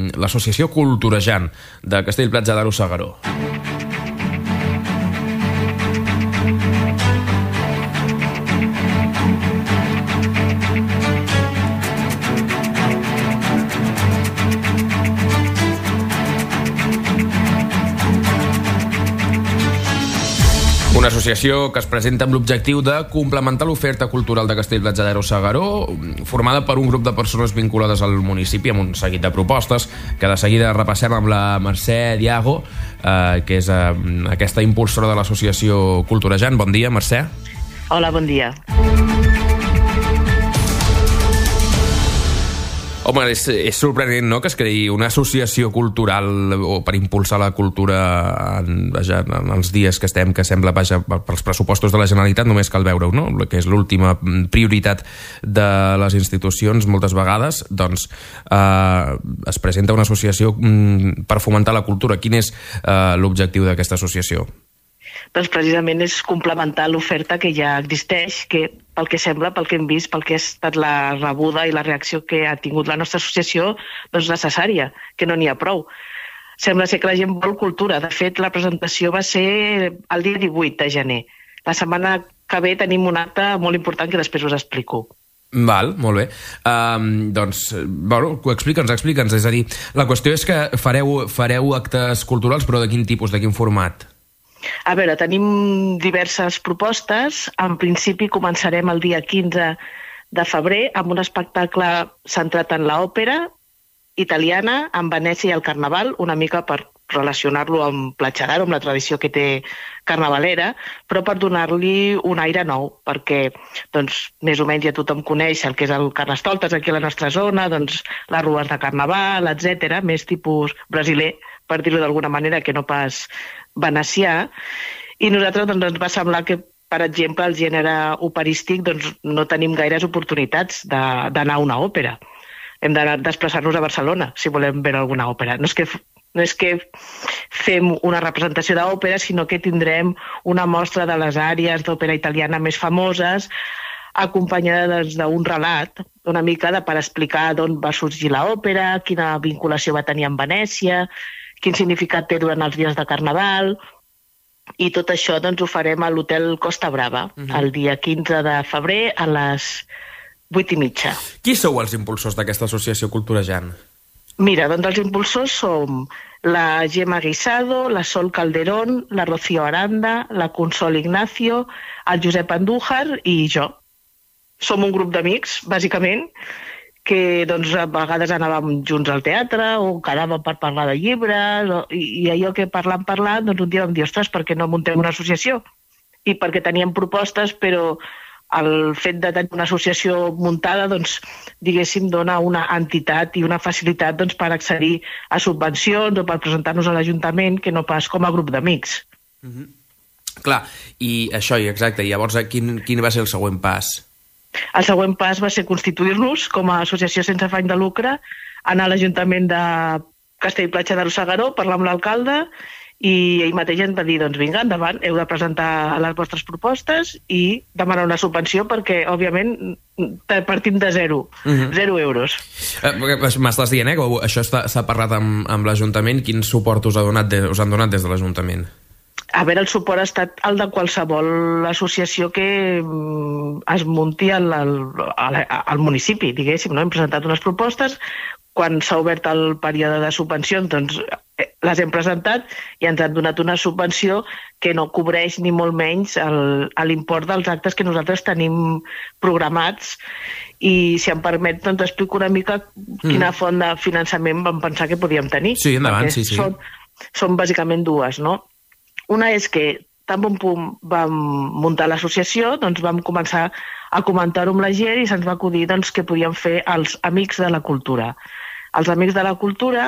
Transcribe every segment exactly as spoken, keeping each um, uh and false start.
l'associació Culturejant de Castell-Platja d'Aro Segaró. Una associació que es presenta amb l'objectiu de complementar l'oferta cultural de Castell-Platja d'Aro Segaró, formada per un grup de persones vinculades al municipi amb un seguit de propostes que de seguida repassem amb la Mercè Diago, eh, que és eh, aquesta impulsora de l'associació Culturejant. Bon dia, Mercè. Hola, bon dia. Home, és, és sorprenent, no?, que es creï una associació cultural o per impulsar la cultura en, vaja, en els dies que estem, que sembla, vaja, pels pressupostos de la Generalitat només cal veure-ho, no?, que és l'última prioritat de les institucions moltes vegades. Doncs eh, es presenta una associació per fomentar la cultura. Quin és eh, l'objectiu d'aquesta associació? Doncs precisament és complementar l'oferta que ja existeix, que pel que sembla, pel que hem vist, pel que ha estat la rebuda i la reacció que ha tingut la nostra associació, doncs necessària, que no n'hi ha prou. Sembla ser que la gent vol cultura. De fet, la presentació va ser el dia divuit de gener. La setmana que ve tenim un acte molt important que després us explico. Val, molt bé. Um, doncs, bueno, explica'ns, explica'ns. És a dir, la qüestió és que fareu, fareu actes culturals, però de quin tipus, de quin format? A veure, tenim diverses propostes. En principi començarem el dia quinze de febrer amb un espectacle centrat en l'òpera italiana, en Venècia i el Carnaval, una mica per relacionar-lo amb Platja d'Aro, amb la tradició que té carnavalera, però per donar-li un aire nou, perquè doncs, més o menys ja tothom coneix el que és el Carnestoltes aquí a la nostra zona, doncs, les rues de Carnaval, etcètera, més tipus brasiler, per dir-ho d'alguna manera, que no pas venecià, i nosaltres doncs, ens va semblar que, per exemple, el gènere operístic doncs, no tenim gaires oportunitats d'anar a una òpera. Hem de desplaçar-nos a Barcelona si volem veure alguna òpera. No és que, no és que fem una representació d'òpera, sinó que tindrem una mostra de les àrees d'òpera italiana més famoses, acompanyada d'un relat, una mica de, per explicar d'on va sorgir l'òpera, quina vinculació va tenir amb Venècia, quin significat té durant els dies de Carnaval, i tot això doncs, ho farem a l'Hotel Costa Brava, uh-huh. el dia quinze de febrer a les vuit i mitja. Qui sou els impulsors d'aquesta associació Culturejant? Mira, doncs els impulsors som la Gemma Guisado, la Sol Calderón, la Rocío Aranda, la Consol Ignacio, el Josep Andújar i jo. Som un grup d'amics, bàsicament, que doncs, a vegades anàvem junts al teatre o quedàvem per parlar de llibres o, i, i allò que parlant, parlant, doncs un dia vam dir, ostres, per què no muntem una associació? I perquè teníem propostes, però el fet de tenir una associació muntada, doncs, diguéssim, dona una entitat i una facilitat doncs, per accedir a subvencions o per presentar-nos a l'Ajuntament que no pas com a grup d'amics. Mm-hmm. Clar, i això, i exacte, i llavors quin, quin va ser el següent pas? El següent pas va ser constituir-nos com a associació sense afany de lucre, anar a l'Ajuntament de Castell-Platja d'Aro Segaró, parlar amb l'alcalde i ell mateix ens va dir, doncs vinga, endavant, heu de presentar les vostres propostes i demanar una subvenció perquè, òbviament, partim de zero, uh-huh. zero euros. Eh, M'estàs dient, eh, que això s'ha parlat amb, amb l'Ajuntament. Quin suport us, ha donat de, us han donat des de l'Ajuntament? A veure, el suport ha estat el de qualsevol associació que es munti al, al, al municipi, diguéssim, no? Hem presentat unes propostes, quan s'ha obert el període de subvencions, doncs les hem presentat i ens han donat una subvenció que no cobreix ni molt menys l'import dels actes que nosaltres tenim programats. I, si em permet, doncs explico una mica quina mm. font de finançament vam pensar que podíem tenir. Sí, endavant, sí, sí. Són, són bàsicament dues, no? Una és que, tan bon punt vam muntar l'associació, doncs vam començar a comentar-ho amb la gent i se'ns va acudir doncs, que podíem fer els Amics de la Cultura. Els Amics de la Cultura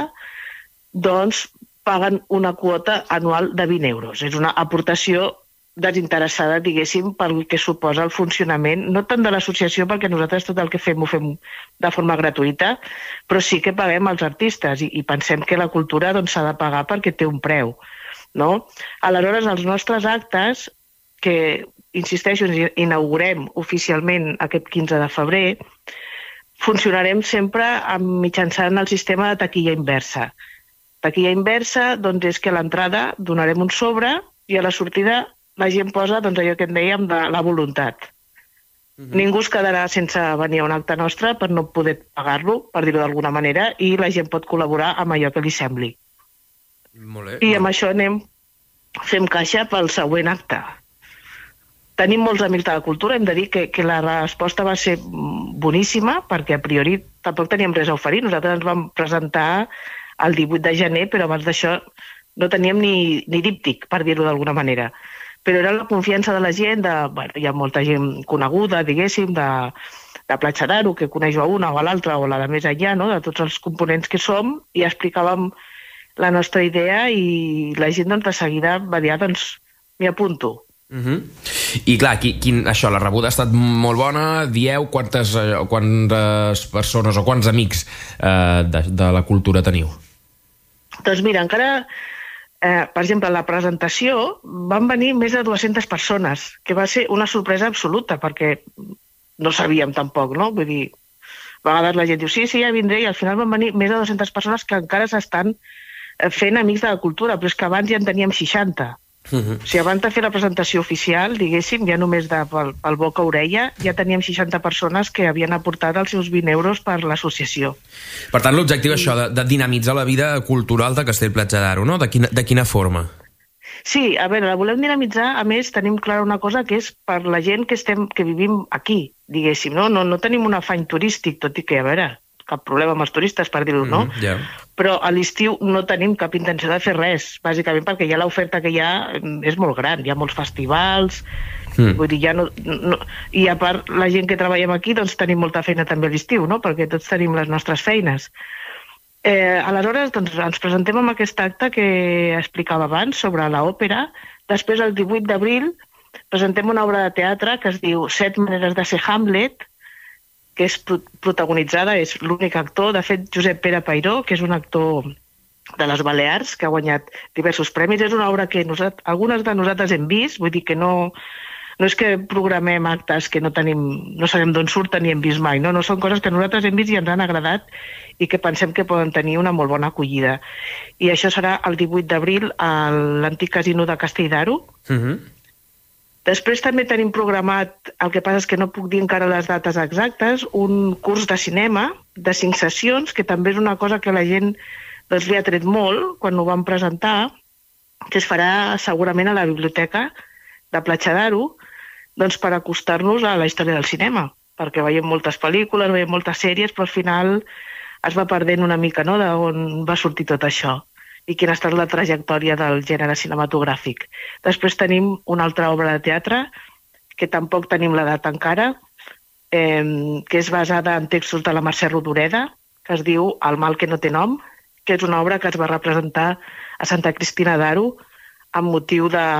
doncs, paguen una quota anual de vint euros. És una aportació desinteressada, diguéssim, pel que suposa el funcionament, no tant de l'associació, perquè nosaltres tot el que fem ho fem de forma gratuïta, però sí que paguem als artistes i, i pensem que la cultura doncs, s'ha de pagar perquè té un preu. No? Aleshores, els nostres actes, que, insisteixo, inaugurem oficialment aquest quinze de febrer, funcionarem sempre mitjançant el sistema de taquilla inversa. Taquilla inversa, doncs, és que a l'entrada donarem un sobre i a la sortida la gent posa, doncs, allò que en dèiem de la voluntat. Uh-huh. Ningú es quedarà sense venir a un acte nostre per no poder pagar-lo, per dir-ho d'alguna manera, i la gent pot col·laborar amb allò que li sembli. Molt bé. I amb això anem, fem caixa pel següent acte. Tenim molts amics de la cultura, hem de dir que, que la resposta va ser boníssima, perquè a priori tampoc teníem res a oferir. Nosaltres ens vam presentar el divuit de gener, però abans d'això no teníem ni, ni díptic, per dir-ho d'alguna manera. Però era la confiança de la gent, de, bueno, hi ha molta gent coneguda, diguéssim, de, de Platja d'Aro, que coneix a una o a l'altra, o la de més enllà, no? De tots els components que som, i explicàvem la nostra idea i la gent, doncs, de seguida va dir, doncs, m'hi apunto. Uh-huh. I clar, qui, quin, això, la rebuda ha estat molt bona. Dieu quantes, quantes persones o quants amics eh, de, de la cultura teniu? Doncs mira, encara, eh, per exemple, a la presentació van venir més de dues-centes persones, que va ser una sorpresa absoluta, perquè no sabíem tampoc, no? Vull dir, a vegades la gent diu, sí, sí, ja vindré, i al final van venir més de dues-centes persones que encara s'estan fent amics de la cultura, però és que abans ja en teníem seixanta. Uh-huh. O sigui, abans de fer la presentació oficial, diguéssim, ja només de, pel, pel boca a orella, ja teníem seixanta persones que havien aportat els seus vint euros per l'associació. Per tant, l'objectiu és això, de, de dinamitzar la vida cultural de Castell-Platja d'Aro, no? De quina, de quina forma? Sí, a veure, la volem dinamitzar. A més, tenim clara una cosa, que és per la gent que, estem, que vivim aquí, diguéssim, no? No, no tenim un afany turístic, tot i que, a veure, cap problema amb els turistes, per dir-ho, no? Mm, yeah. Però a l'estiu no tenim cap intenció de fer res, bàsicament perquè ja l'oferta que hi ha és molt gran, hi ha molts festivals, mm. vull dir, ja no, no... I a part, la gent que treballem aquí, doncs tenim molta feina també a l'estiu, no? Perquè tots tenim les nostres feines. Eh, aleshores, doncs, ens presentem amb aquest acte que explicava abans sobre l'òpera. Després, el divuit d'abril, presentem una obra de teatre que es diu Set maneres de ser Hamlet, que és protagonitzada, és l'únic actor, de fet, Josep Pere Peiró, que és un actor de les Balears, que ha guanyat diversos premis. És una obra que nosaltres, algunes de nosaltres hem vist, vull dir que no, no és que programem actes que no tenim, no sabem d'on surten ni hem vist mai, no? No són coses que nosaltres hem vist i ens han agradat i que pensem que poden tenir una molt bona acollida. I això serà el divuit d'abril a l'antic casino de Castell d'Aro. Uh-huh. Després també tenim programat, el que passa és que no puc dir encara les dates exactes, un curs de cinema de cinc sessions, que també és una cosa que la gent, doncs, li ha tret molt quan ho vam presentar, que es farà segurament a la biblioteca de Platja d'Aro, doncs, per acostar-nos a la història del cinema, perquè veiem moltes pel·lícules, veiem moltes sèries, però al final es va perdent una mica, no?, d'on va sortir tot això i quina ha estat la trajectòria del gènere cinematogràfic. Després tenim una altra obra de teatre, que tampoc tenim la data encara, eh, que és basada en textos de la Mercè Rodoreda, que es diu El mal que no té nom, que és una obra que es va representar a Santa Cristina d'Aro amb motiu de,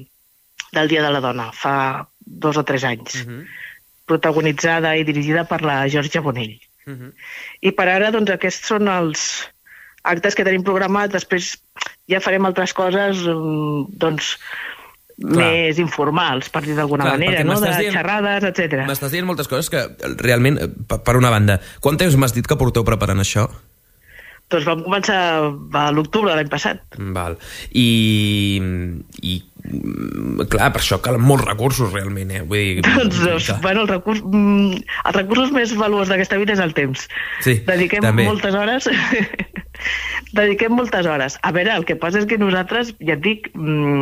del Dia de la Dona, fa dos o tres anys, uh-huh. protagonitzada i dirigida per la Georgia Bonell. Uh-huh. I per ara, doncs, aquests són els actes que tenim programats. Després ja farem altres coses, doncs, clar, més informals, per dir d'alguna clar, manera, no? De dient, xerrades, etcètera. M'estàs dient moltes coses que realment, per una banda, quant temps m'has dit que porteu preparant això? Doncs vam començar a l'octubre de l'any passat. Val. I, i clar, per això calen molts recursos realment, eh? Vull dir, doncs, doncs bueno, els, recurs, els recursos més valuosos d'aquesta vida és el temps. Sí, dediquem també. moltes hores dediquem moltes hores. A veure, el que passa és que nosaltres, ja et dic,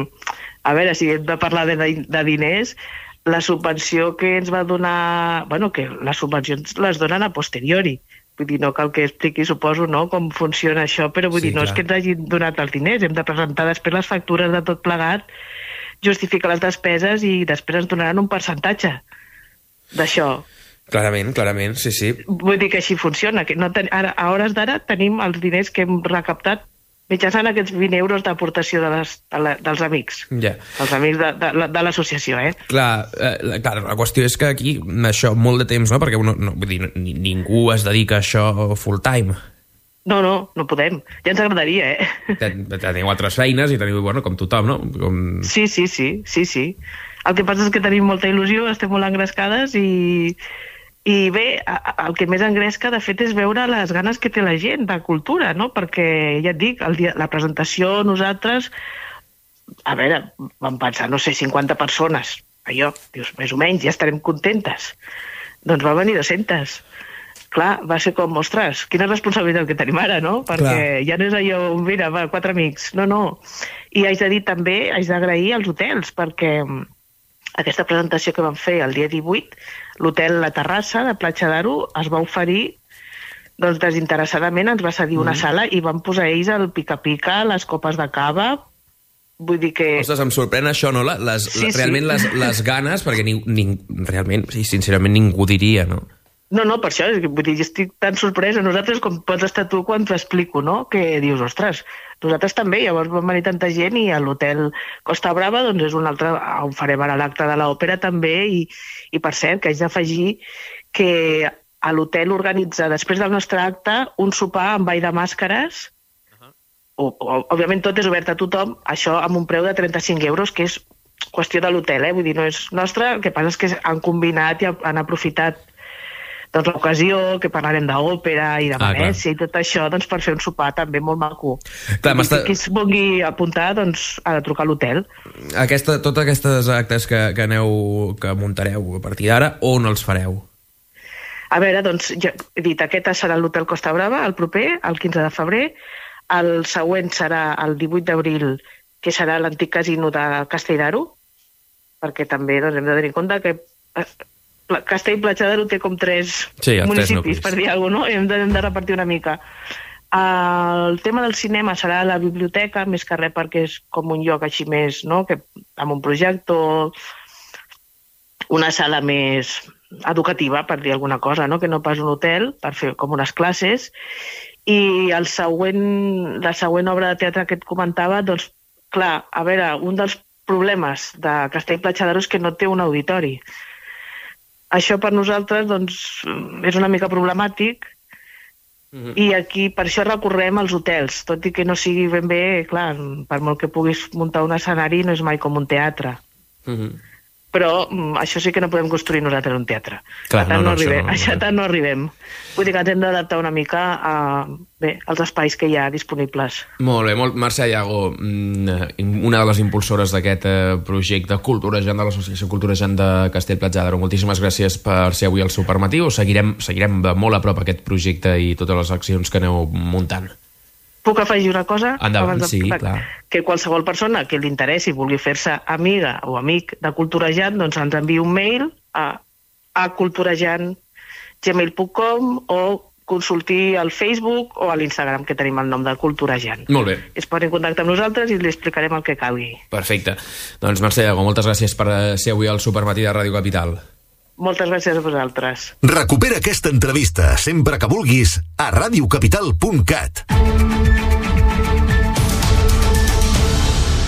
a veure, si hem de parlar de, de diners, la subvenció que ens va donar, bueno, que les subvencions les donen a posteriori. Vull dir, no cal que expliqui, suposo, no, com funciona això, però vull sí, dir, no clar. És que ens hagin donat els diners, hem de presentar després les factures de tot plegat, justificar les despeses i després ens donaran un percentatge d'això. Clarament, clarament, sí, sí. Vull dir que així funciona. Que no ten... Ara, a hores d'ara tenim els diners que hem recaptat mitjançant aquests vint euros d'aportació de les, de la, dels amics. Ja. Els amics de, de, de l'associació, eh? Clar, eh, clar, la qüestió és que aquí, això, molt de temps, no? Perquè uno, no, vull dir, ni, ningú es dedica a això full time. No, no, no podem. Ja ens agradaria, eh? Teniu altres feines i teniu, bueno, com tothom, no? Com... Sí, sí, sí, sí, sí. El que passa és que tenim molta il·lusió, estem molt engrescades i, I bé, el que més engresca, de fet, és veure les ganes que té la gent de cultura, no? Perquè, ja et dic, el dia, la presentació, nosaltres, a veure, vam pensar, no sé, cinquanta persones. Allò, dius, més o menys, ja estarem contentes. Doncs va venir dues-centes. Clar, va ser com, ostres, quina responsabilitat que tenim ara, no? Perquè Clar. Ja no és allò, mira, va, quatre amics. No, no. I haig de dir també, haig d'agrair als hotels, perquè aquesta presentació que vam fer el dia divuit, l'hotel La Terrassa de Platja d'Aro es va oferir, doncs desinteressadament ens va cedir una mm. sala i van posar ells el pica-pica, les copes de cava, vull dir que... Ostres, em sorprèn això, no? Les, sí, les, realment sí. les, les ganes, perquè ni, ni, realment, sí, sincerament, ningú diria, no? No, no, per això, vull dir, estic tan sorpresa. Nosaltres, com pots estar tu quan t'ho explico, no? Que dius, ostres, nosaltres també, llavors van venir tanta gent i a l'hotel Costa Brava, doncs és un altre, on farem ara l'acte de l'òpera també, i, i per cert, que haig d'afegir que a l'hotel organitza, després del nostre acte, un sopar amb ball de màscares. Uh-huh. o, o, òbviament tot és obert a tothom, això amb un preu de trenta-cinc euros, que és qüestió de l'hotel, eh? Vull dir, no és nostre, el que passa és que han combinat i han aprofitat doncs l'ocasió, que parlarem d'òpera i de Venècia ah, i tot això, doncs per fer un sopar també molt maco. Clar, I qui es vulgui apuntar, doncs ha de trucar a l'hotel. Aquesta, totes aquestes actes que, que aneu, que muntareu a partir d'ara, on els fareu? A veure, doncs, ja he dit, aquest serà l'hotel Costa Brava, el proper, el quinze de febrer, el següent serà el divuit d'abril, que serà l'antic casino de Castelldaro, perquè també doncs, hem de tenir en compte que Castell Platja d'Aro té com tres sí, municipis, tres per dir alguna cosa, no? Hem de, hem de repartir una mica. El tema del cinema serà a la biblioteca, més que res perquè és com un lloc així més, no? Que, amb un projector, una sala més educativa, per dir alguna cosa, no? Que no pas un hotel, per fer com unes classes. I el següent, la següent obra de teatre que et comentava, doncs, clar, a veure, un dels problemes de Castell Platja d'Aro és que no té un auditori. Això per nosaltres doncs, és una mica problemàtic mm-hmm. i aquí per això recorrem als hotels, tot i que no sigui ben bé, clar, per molt que puguis muntar un escenari no és mai com un teatre. Mm-hmm. Però mm, això sí que no podem construir nosaltres un teatre. Clar, no, no, no, arribem, no, això tant no arribem. Vull dir que ens hem d'adaptar una mica a, bé, als espais que hi ha disponibles. Molt bé, molt, Mercè Yago, una de les impulsores d'aquest eh, projecte Culturejant de l'Associació Culturejant de Castell-Platja d'Aro. Moltíssimes gràcies per ser avui al Supermatiu. Seguirem, seguirem de molt a prop aquest projecte i totes les accions que aneu muntant. Puc afegir una cosa? Endavant, de... sí, clar. Que qualsevol persona que li interessi vulgui fer-se amiga o amic de Culturejant, doncs ens envia un mail a, a culturejant arroba gmail punt com o consulti al Facebook o a l'Instagram, que tenim el nom de Culturejant. Molt bé. Es poden contactar amb nosaltres i li explicarem el que calgui. Perfecte. Doncs Mercè Yago, moltes gràcies per ser avui al Supermatí de Ràdio Capital. Moltes gràcies a vosaltres. Recupera aquesta entrevista sempre que vulguis a ràdio capital punt cat.